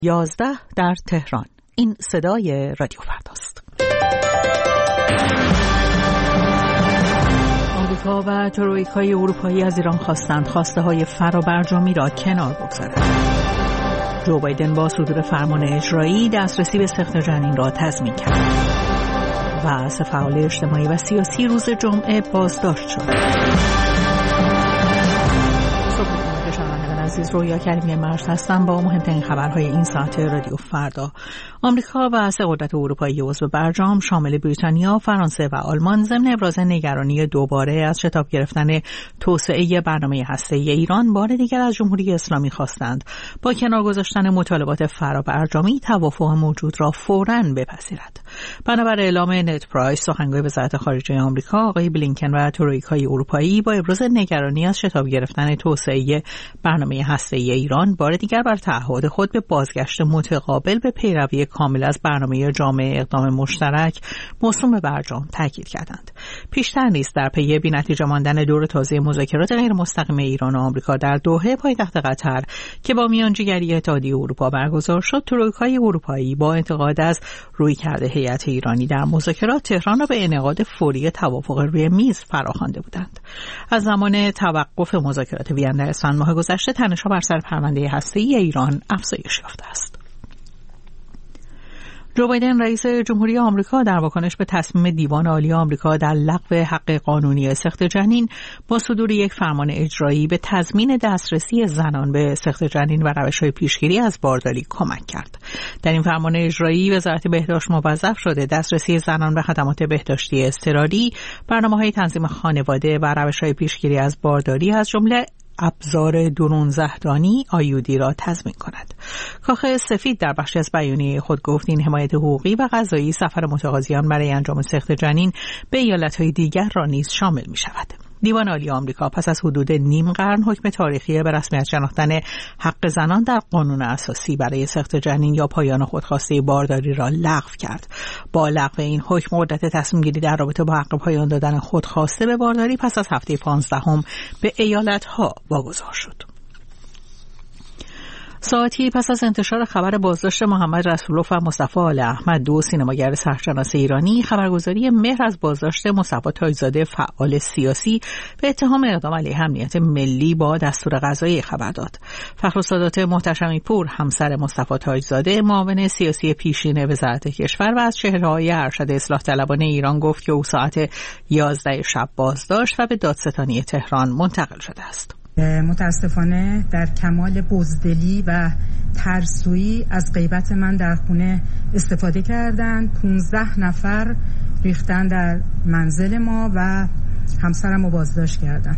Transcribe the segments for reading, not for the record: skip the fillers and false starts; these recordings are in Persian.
11 در تهران. این صدای رادیو فرداست. آمریکا و ترویکای اروپایی از ایران خواستند خواسته های فرابرجامی را کنار بگذارد. جو بایدن با صدور فرمان اجرایی دسترسی به سخت جنین را تضمین کرد و 3 فعال اجتماعی و سیاسی روز جمعه بازداشت شد. عزیز، رویا کریمی مرز هستم با مهمترین خبرهای این ساعت رادیو فردا. آمریکا و 3 قدرت اروپایی عضو برجام شامل بریتانیا، فرانسه و آلمان ضمن ابراز نگرانی دوباره از شتاب گرفتن توسعه برنامه هسته‌ای ایران بار دیگر از جمهوری اسلامی خواستند با کنار گذاشتن مطالبات فرابرجامی توافق موجود را فوراً بپذیرد. بنابر اعلام نت پرایس، سخنگوی وزارت خارجه آمریکا، آقای بلینکن و ترویکای اروپایی با ابراز نگرانی از شتاب گرفتن توسعه برنامه هسته‌ای ایران بار دیگر بر تعهد خود به بازگشت متقابل به پیروی کامل از برنامه جامع اقدام مشترک موسوم برجام تاکید کردند. پیشتر نیز در پی بی‌نتیجه ماندن دور تازه مذاکرات غیر مستقیم ایران و آمریکا در دوحه پایتخت قطر که با میانجیگری اتحادیه اروپا برگزار شد، ترویکای اروپایی با انتقاد از رویکرد هیئت ایرانی در مذاکرات تهران را به انعقاد فوری توافق روی میز فراخوانده بودند. از زمان توقف مذاکرات وین در اسفند ماه گذشته تنش‌ها بر سر پرونده هسته‌ای ایران افزایش یافته است. جو بایدن رئیس جمهوری آمریکا در واکنش به تصمیم دیوان عالی آمریکا در لغو حق قانونی سخت جنین با صدور یک فرمان اجرایی به تضمین دسترسی زنان به سخت جنین و روش‌های پیشگیری از بارداری کمک کرد. در این فرمان اجرایی وزارت بهداشت موظف شده دسترسی زنان به خدمات بهداشتی اضطراری، برنامه‌های تنظیم خانواده و روش‌های پیشگیری از بارداری از جمله ابزار درون زهرانی آیودی را تضمین کند. کاخ سفید در بخشی از بیانیه خود گفت این حمایت حقوقی و قضایی سفر متقاضیان برای انجام سخت جنین به ایالت‌های دیگر را نیز شامل می‌شود. دیوان عالی آمریکا پس از حدود نیم قرن حکم تاریخی به رسمیت شناختن حق زنان در قانون اساسی برای سخت جنین یا پایان خودخواسته بارداری را لغو کرد. با لغو این حکم مدت تصمیم گیری در رابطه با حق پایان دادن خودخواسته به بارداری پس از هفته 15 به ایالت‌ها واگذار شد. ساعتی پس از انتشار خبر بازداشت محمد رسولوف و مصطفی آل احمد، 2 سینماگر سرشناس ایرانی، خبرگزاری مهر از بازداشت مصطفی تاج‌زاده فعال سیاسی به اتهام اقدام علیه امنیت ملی با دستور قضایی خبر داد. فخرالسادات محتشمی پور، همسر مصطفی تاج‌زاده، معاون سیاسی پیشین وزارت کشور و از چهره‌های ارشد اصلاح طلبان ایران گفت که او ساعت 11 شب بازداشت و به دادستانی تهران منتقل شده است. متاسفانه در کمال بزدلی و ترسویی از غیبت من در خونه استفاده کردند. 15 نفر ریختن در منزل ما و همسرم رو بازداشت کردن.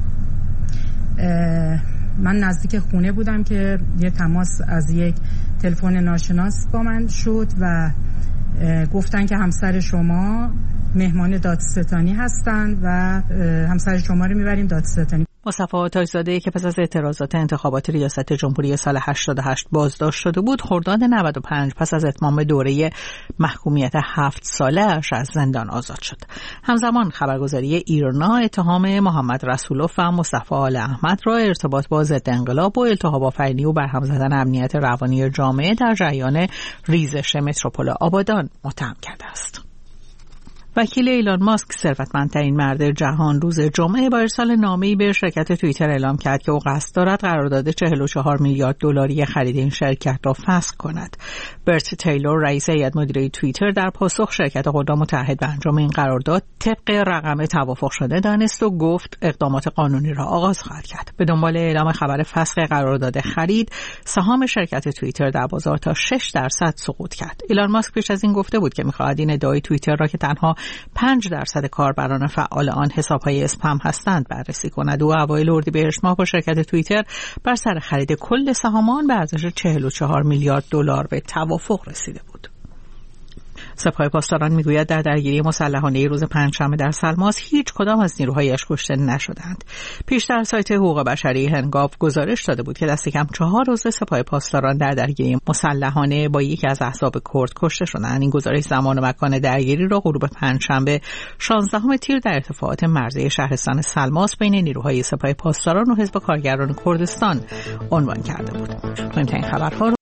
من نزدیک خونه بودم که یه تماس از یک تلفن ناشناس با من شد و گفتن که همسر شما مهمان دادستانی هستند و همسر شما رو میبریم دادستانی. مصطفی تاج‌زاده که پس از اعتراضات انتخابات ریاست جمهوری سال 88 بازداشت شده بود، خرداد 95 پس از اتمام دوره محکومیت 7 ساله‌اش از زندان آزاد شد. همزمان خبرگزاری ایرنا اتهام محمد رسولوف و مصطفی آل احمد را ارتباط با ضد انقلاب و التهاب آفرینی و برهم زدن امنیت روانی جامعه در جریان ریزش متروپول آبادان متهم کرده است. وکیل ایلان ماسک، ثروتمندترین مرد جهان، روز جمعه با ارسال نامه‌ای به شرکت توییتر اعلام کرد که او قصد دارد قرارداد 44 میلیارد دلاری خرید این شرکت را فسخ کند. برت تیلور، رئیس هیئت مدیره توییتر، در پاسخ شرکت خود را متعهد به انجام این قرارداد طبق رقم توافق شده دانست و گفت اقدامات قانونی را آغاز خواهد کرد. به دنبال اعلام خبر فسخ قرارداد خرید، سهام شرکت توییتر در بازار تا 6% سقوط کرد. ایلان ماسک پیش از این گفته بود که می‌خواهد این ادعای توییتر را که تنها 5% کاربران فعال آن حساب‌های اسپم هستند بررسی کند. او اوایل اردیبهشت ماه با شرکت توییتر بر سر خرید کل سهام آن به ارزش 44 میلیارد دلار به توافق رسیده بود. سپاه پاسداران میگوید در درگیری مسلحانه روز پنجشنبه در سلماس هیچ کدام از نیروهایش کشته نشدند. پیشتر سایت حقوق بشری هنگاو گزارش داده بود که دست کم 4 عضو سپاه پاسداران در درگیری مسلحانه با یکی از احزاب کرد کشته شدند. این گزارش زمان و مکان درگیری را غروب پنجشنبه 16 تیر در ارتفاعات مرزی شهرستان سلماس بین نیروهای سپاه پاسداران و حزب کارگران کردستان عنوان کرده بود. مهمترین خبرها